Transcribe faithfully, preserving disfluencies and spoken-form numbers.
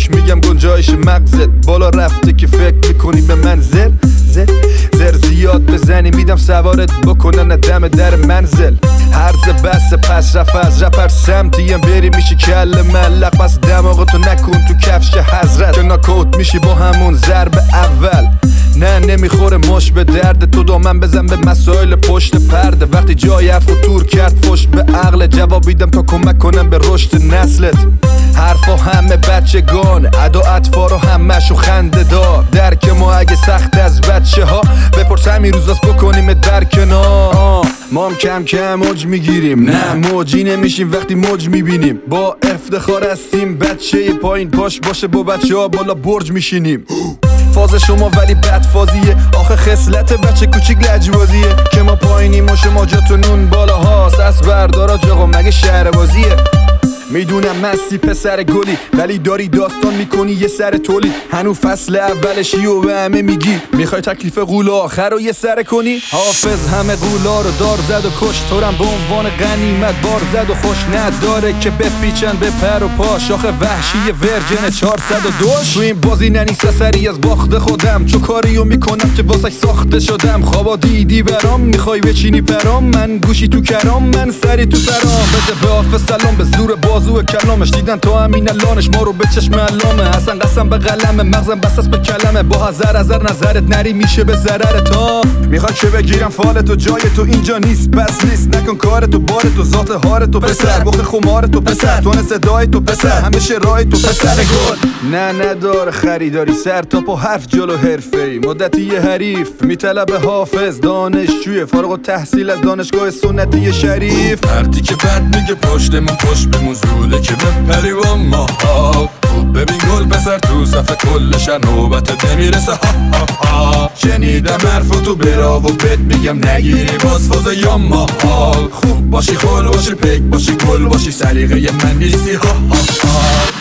کوچ میگم گنجایش مغزت بالا رفته که فکر میکنی به من زر زر زر زیاد بزنی میدم سوارت بکنن دم در منزل. هرز بس پس رفت از رپر سمتیم بری میشی کل ملق، پس دماغتو نکن تو کفش حضرت که ناکوت میشی با همون ضرب اول. نه نمیخوره مش به درد تو، دامن بزن به مسائل پشت پرده. وقتی جای حرف تور کرد فش به عقل، جوابیدم تا کمک کنم به رشد نسلت. حرفا همه بچگانه، ادا اطفار و همشو خنده دار. درک ما اگه سخت از بچه ها بپرس همین روزاست بکنیم در کنار. ما هم کم کم موج میگیریم، نه موجی نمیشیم وقتی موج میبینیم. با افتخار هستیم بچه پایین پاش باشه با بچه ها بالا برج میشینیم. فاز شما ولی بد فازیه، آخه خصلت بچه کوچیک لجبازیه که ما پایینیم و شما جاتونون بالا هاست. از بردارا جاقا مگه شهر بازیه. میدونم مستی پسر گلی ولی داری داستان میکنی یه سر تولی. هنو فصل اولشی و به همه میگی میخوای تکلیف قول آخر رو یه سر کنی. حافظ همه قولا رو دار زد و کش، تورم به عنوان غنیمت بار زد و خوش نداره که بپیچن به پر و پاش. آخه وحشی ورجن چهارصد و دو تو این بازی ننیسه سری از باخت خودم، چو کاریو میکنم که واسه ساخته شدم. خوابا دیدی برام میخوای بچینی پرام، من گوشی تو کرام من سری تو سرام. بده به حافظ سلام به زور بازو کلامش، دیدن تو همین الانش ما رو به چشم علامه. اصلا قسم به قلمه مغزم بساس به کلمه، با هزار هزار نظرت نری میشه به ضرر تا. میخواد چه بگیرم فالتو جای تو اینجا نیست بس نیست، نکن کارتو بارتو ذات هارتو پسر، بخت خمارتو پسر، تون صدای تو پسر، همیشه رای تو پسر گل. نه نداره خریداری سر تا پا حرف جلو حرفه‌ای، مدتی یه حریف میطلبه حافظ دانشجوی فارغ التحصیل از دانشگاه سنتی شریف. مردی که بد میگه پشتمون پشت به موزوله که بپری با ما. خوب ببین گل پسر تو صفحه کلشن نوبت نمیرسه. ها ها ها شنیدم حرفو تو برا و بهت میگم نگیری باز فاز یا ما. خوب باشی خول باشی پک باشی گل باشی سلیقه من نیستی. ها ها ها